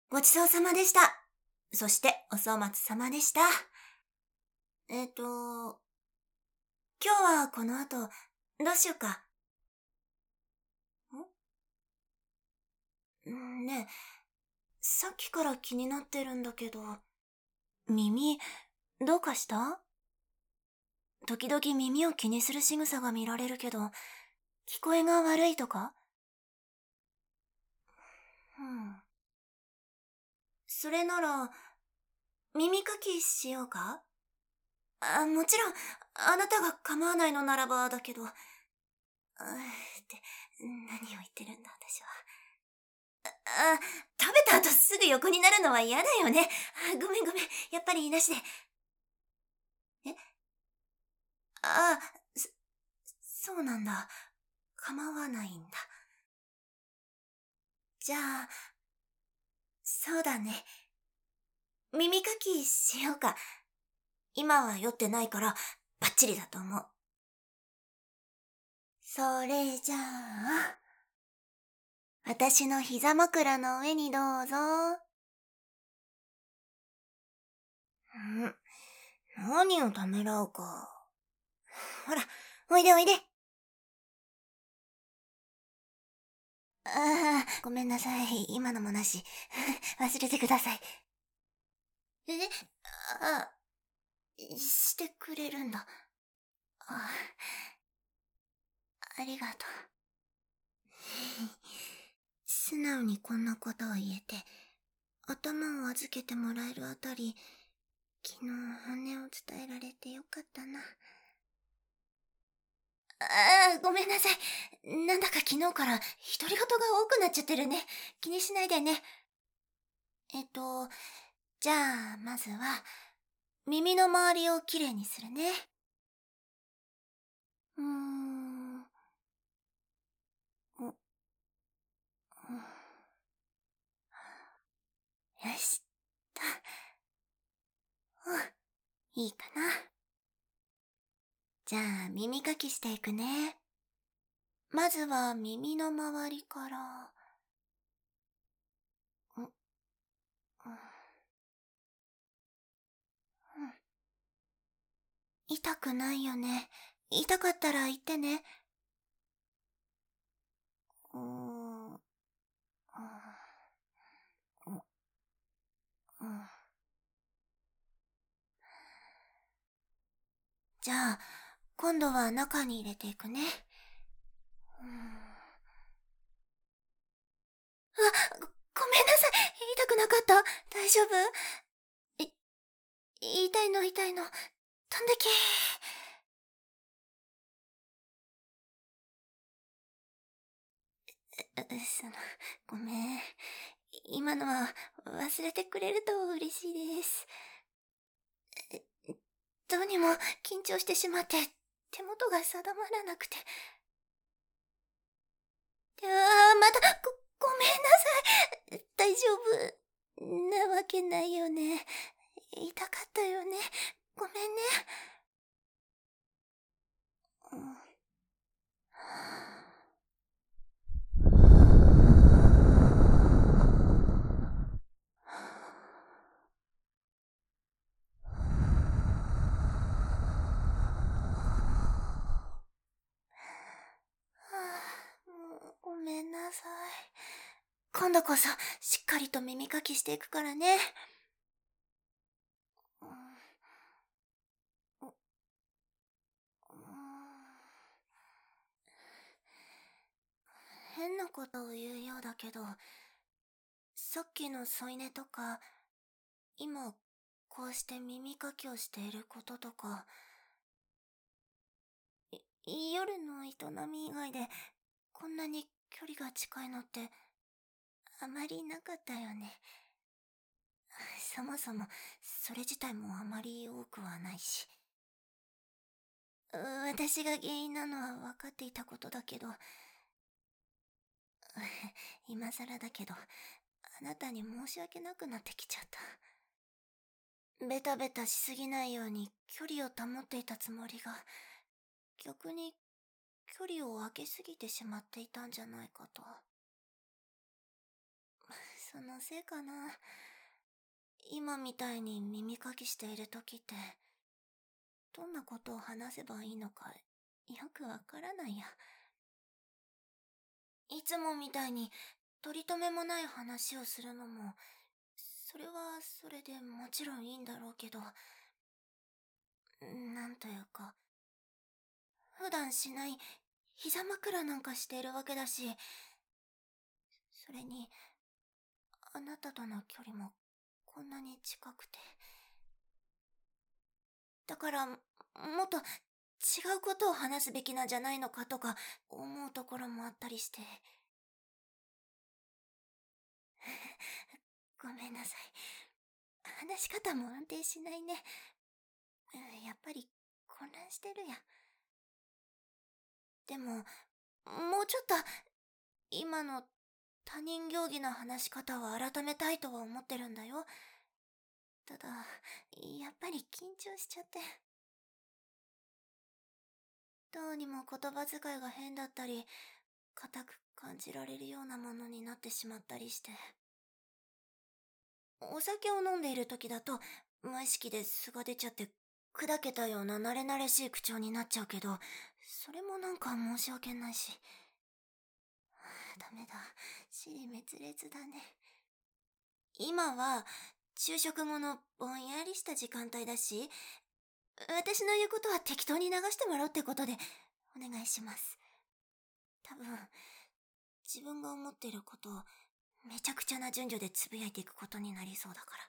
ごちそうさまでした。そして、お粗末様でした。今日はこの後、どうしようか。ねえ、さっきから気になってるんだけど、耳、どうかした？時々耳を気にする仕草が見られるけど、聞こえが悪いとか？うん。それなら、耳かきしようか？もちろん、あなたが構わないのならばだけど、何を言ってるんだ私は。食べた後すぐ横になるのは嫌だよね。ごめんごめん。やっぱりなしで。えあそ、そうなんだ。構わないんだ。じゃあ、そうだね。耳かきしようか。今は酔ってないから、バッチリだと思う。それじゃあ、私の膝枕の上にどうぞ。ん何をためらうか。ほら、おいでおいで。ごめんなさい。今のもなし。忘れてください。えあ、してくれるんだ。あ、ありがとう。素直にこんなことを言えて、頭を預けてもらえるあたり、昨日本音を伝えられてよかったな。ごめんなさい。なんだか昨日から独り言が多くなっちゃってるね。気にしないでね。じゃあ、まずは、耳の周りをきれいにするね。うーん。お、よし。と。いいかな。じゃあ、耳かきしていくね。まずは耳の周りから。うん、うん、痛くないよね。痛かったら言ってね。うーん、うん、うん、じゃあ、今度は中に入れていくね。ごめんなさい。痛くなかった？大丈夫？い、痛いの痛いの。飛んでけ。その、ごめん。今のは忘れてくれると嬉しいです。どうにも緊張してしまって手元が定まらなくて。また、ごめんなさい。大丈夫なわけないよね。痛かったよね。ごめんね。うん、ごめんなさい。今度こそしっかりと耳かきしていくからね。うん、うん、変なことを言うようだけど、さっきの添い寝とか、今こうして耳かきをしていることとか、夜の営み以外でこんなに距離が近いのってあまりなかったよね。そもそもそれ自体もあまり多くはないし。私が原因なのは分かっていたことだけど、今更だけど、あなたに申し訳なくなってきちゃった。ベタベタしすぎないように距離を保っていたつもりが、逆に距離を空けすぎてしまっていたんじゃないかと。 そのせいかな。今みたいに耳かきしている時って、どんなことを話せばいいのか、よくわからないや。いつもみたいに、取り留めもない話をするのも、それはそれでもちろんいいんだろうけど、なんというか、普段しない膝枕なんかしているわけだし、それに、あなたとの距離もこんなに近くて。だから、もっと違うことを話すべきなんじゃないのかとか思うところもあったりして。ごめんなさい。話し方も安定しないね。やっぱり混乱してるや。でも、もうちょっと、今の他人行儀の話し方を改めたいとは思ってるんだよ。ただ、やっぱり緊張しちゃって。どうにも言葉遣いが変だったり、硬く感じられるようなものになってしまったりして。お酒を飲んでいる時だと、無意識で素が出ちゃって、砕けたような慣れ慣れしい口調になっちゃうけど、それもなんか申し訳ないし。ダメだ。尻滅裂だね。今は、昼食後のぼんやりした時間帯だし、私の言うことは適当に流してもらうってことで、お願いします。多分、自分が思っていることを、めちゃくちゃな順序でつぶやいていくことになりそうだから。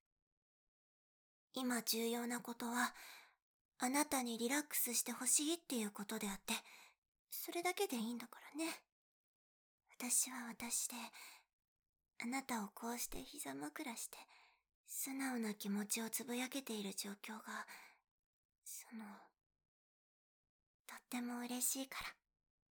今重要なことは、あなたにリラックスしてほしいっていうことであって、それだけでいいんだからね。私は私で、あなたをこうして膝枕して、素直な気持ちをつぶやけている状況が、とっても嬉しいから。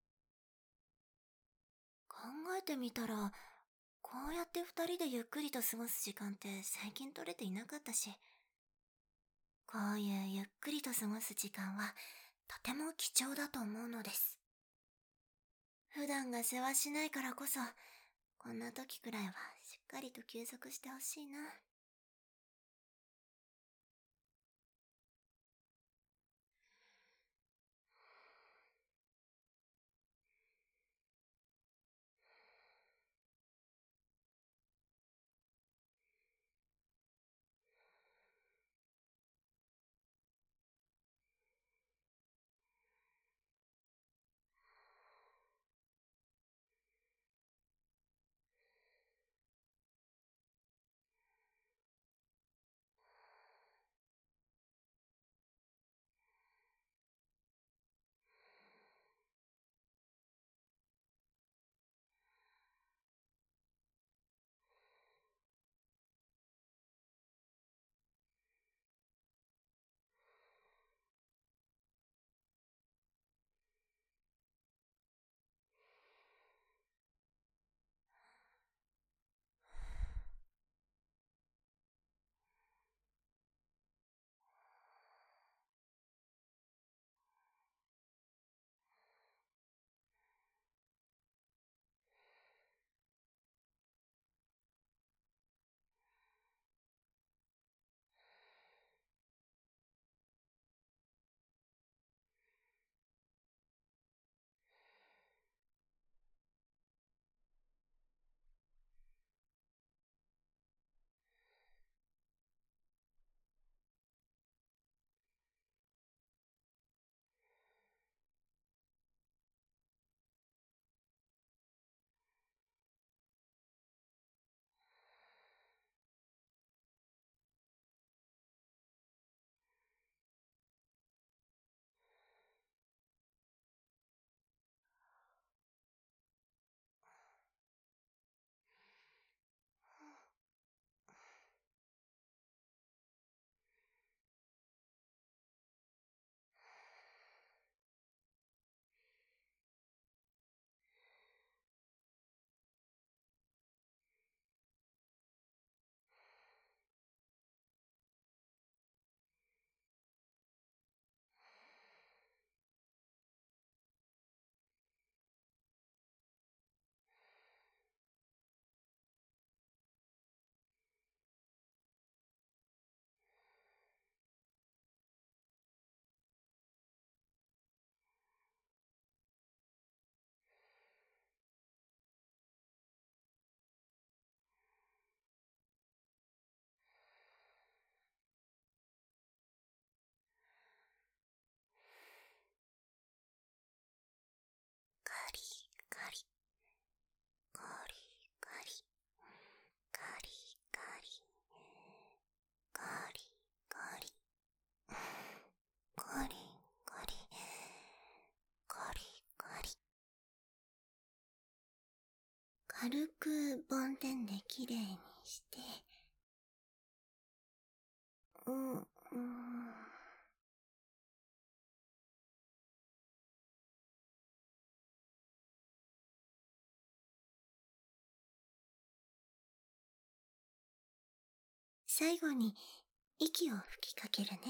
考えてみたら、こうやって二人でゆっくりと過ごす時間って最近取れていなかったし、こういうゆっくりと過ごす時間は、とても貴重だと思うのです。普段が世話しないからこそ、こんな時くらいはしっかりと休息してほしいな。 軽く梵天できれいにして、最後に息を吹きかけるね。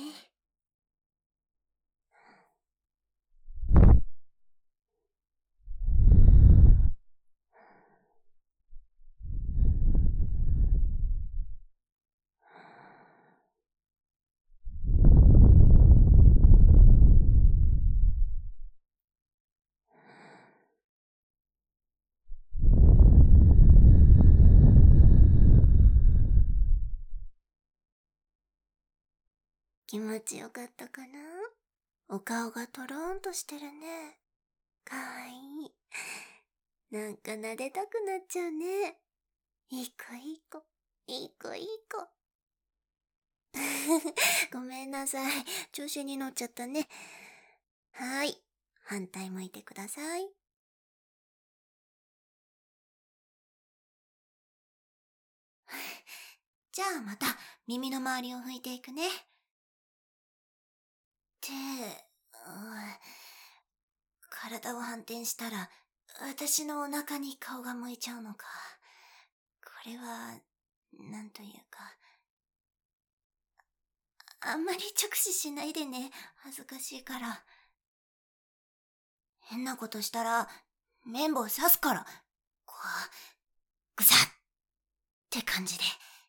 気持ちよかったかな？お顔がトローンとしてるね。かわいい。なんか撫でたくなっちゃうね。いい子いい子。いい子いい子。ごめんなさい。調子に乗っちゃったね。はい。反対向いてください。じゃあまた耳の周りを拭いていくね。体を反転したら、私のお腹に顔が向いちゃうのか。これは、なんというか。あんまり直視しないでね。恥ずかしいから。変なことしたら、綿棒刺すから。こう、ぐさって感じで。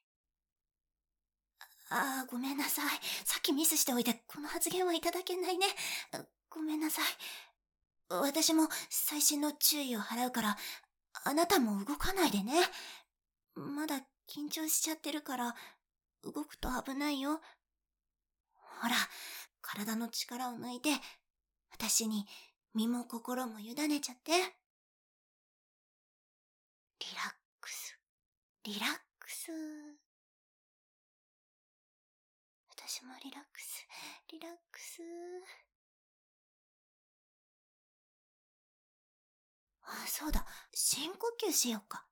ごめんなさい。さっきミスしておいて、この発言はいただけないね。ごめんなさい。私も細心の注意を払うから、あなたも動かないでね。まだ緊張しちゃってるから、動くと危ないよ。ほら、体の力を抜いて、私に身も心も委ねちゃって。リラックス、リラックス。私もリラックス、リラックス。そうだ、深呼吸しようか。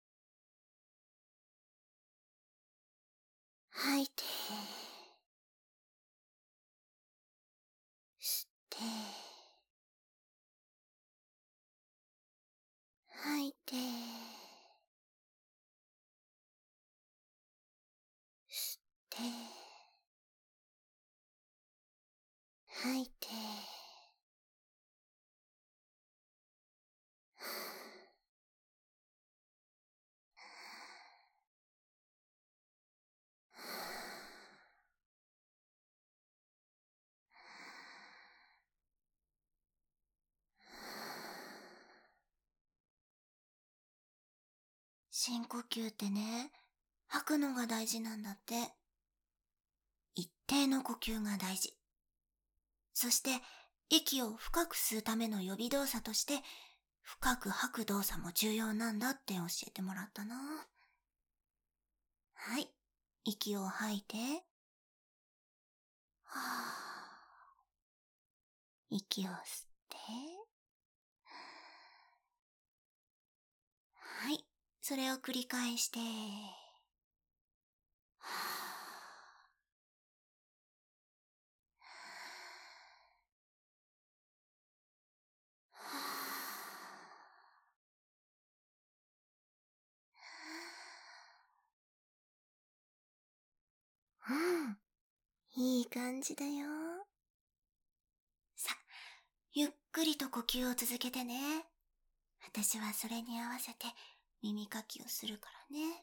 吐いて、吸って、吐いて、吸って、吐いて。深呼吸ってね、吐くのが大事なんだって。一定の呼吸が大事。そして、息を深く吸うための予備動作として、深く吐く動作も重要なんだって教えてもらったな。はい。息を吐いて。息を吸って。はい。それを繰り返して。うん。いい感じだよ。さ、ゆっくりと呼吸を続けてね。私はそれに合わせて耳かきをするからね。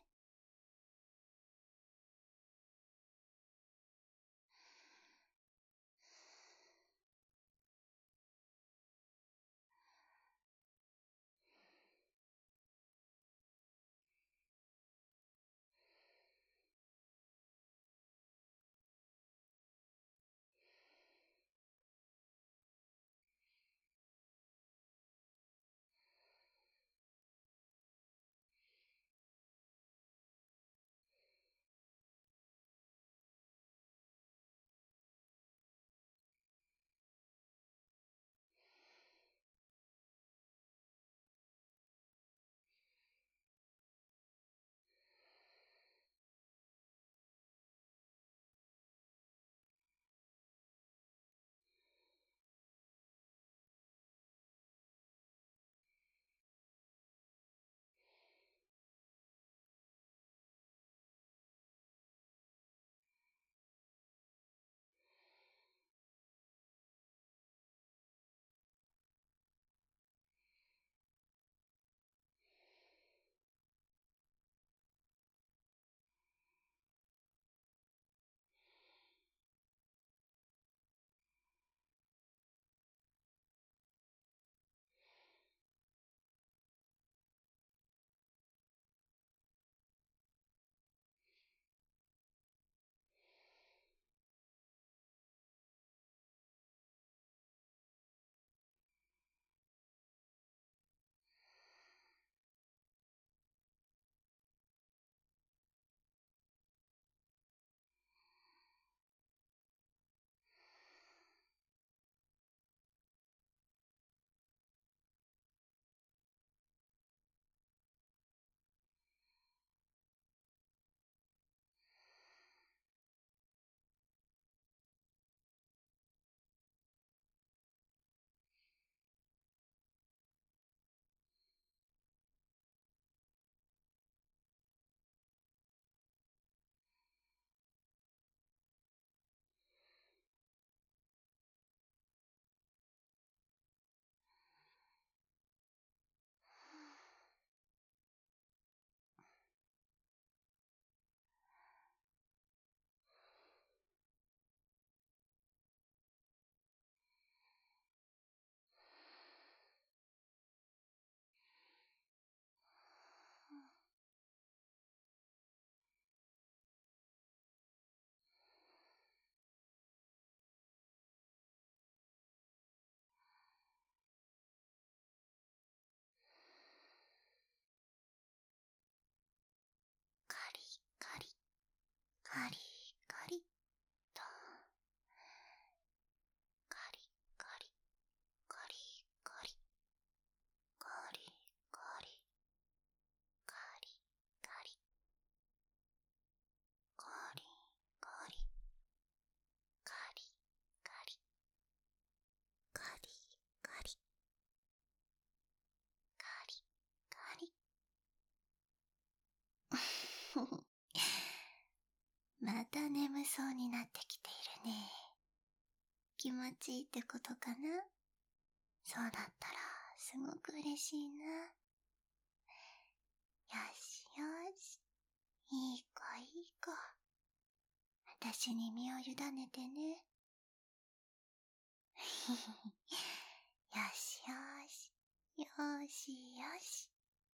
また眠そうになってきているね。気持ちいいってことかな？そうだったら、すごく嬉しいな。よしよし。いい子いい子。私に身を委ねてね。よしよし。よしよし。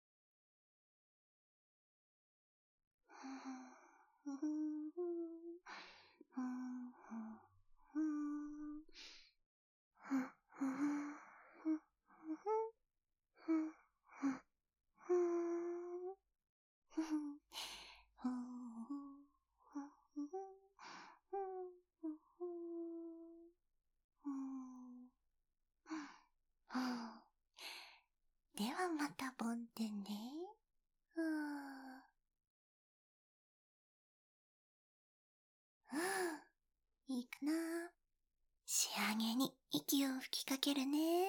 ではまた梵天ね。いいかな。仕上げに息を吹きかけるね。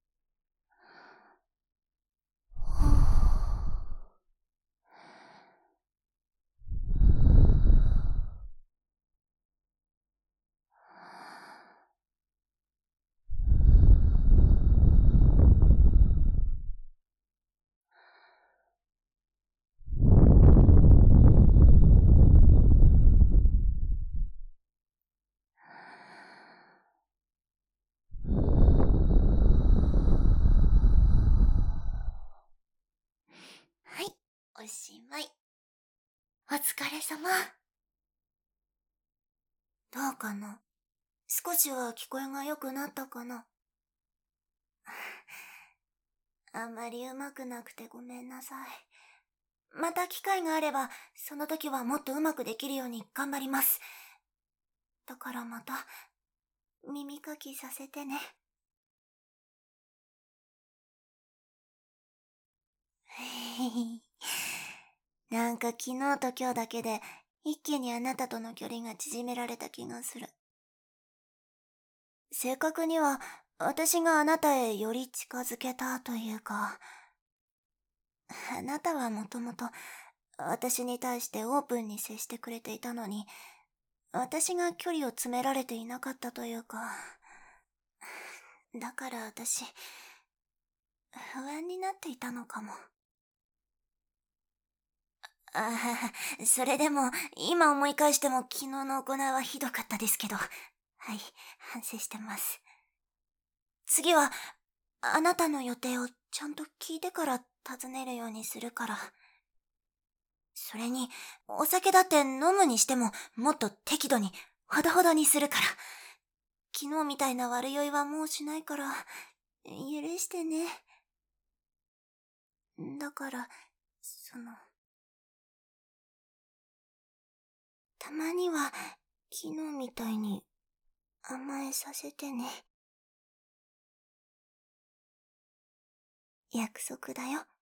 はい、おしまい。お疲れ様。どうかな？少しは聞こえが良くなったかな？あんまり上手くなくてごめんなさい。また機会があれば、その時はもっと上手くできるように頑張ります。だからまた、耳かきさせてね。なんか昨日と今日だけで、一気にあなたとの距離が縮められた気がする。正確には、私があなたへより近づけたというか、あなたはもともと私に対してオープンに接してくれていたのに、私が距離を詰められていなかったというか、だから私、不安になっていたのかも。ああ、それでも、今思い返しても昨日の行いはひどかったですけど、はい、反省してます。次は、あなたの予定をちゃんと聞いてから尋ねるようにするから。それに、お酒だって飲むにしても、もっと適度に、ほどほどにするから。昨日みたいな悪酔いはもうしないから、許してね。だから、たまには、昨日みたいに甘えさせてね。約束だよ。